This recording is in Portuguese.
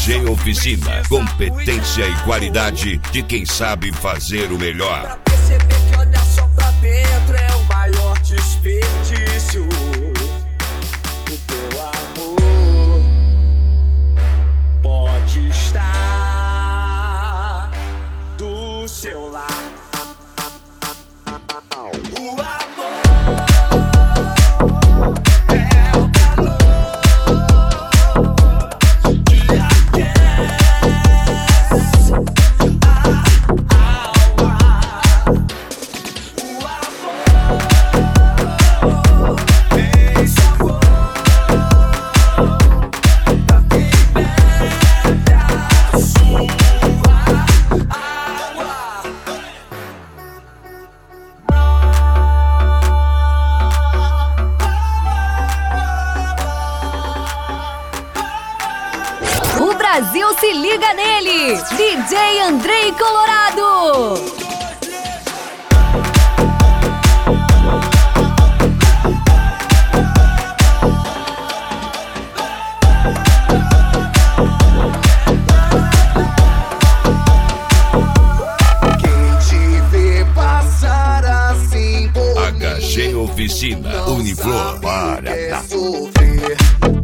HG Oficina, competência e qualidade de quem sabe fazer o melhor. Pra perceber que olhar só pra dentro é o maior desperdício. O teu amor pode estar do seu lado. O amor é o calor que aquece a alma. O amor tem sabor pra quem bebe a sua água. O Brasil se liga nele! DJ Andrei Colorado! Quem te vê passar assim por HG Oficina, Uniflor, quer para. sofrer.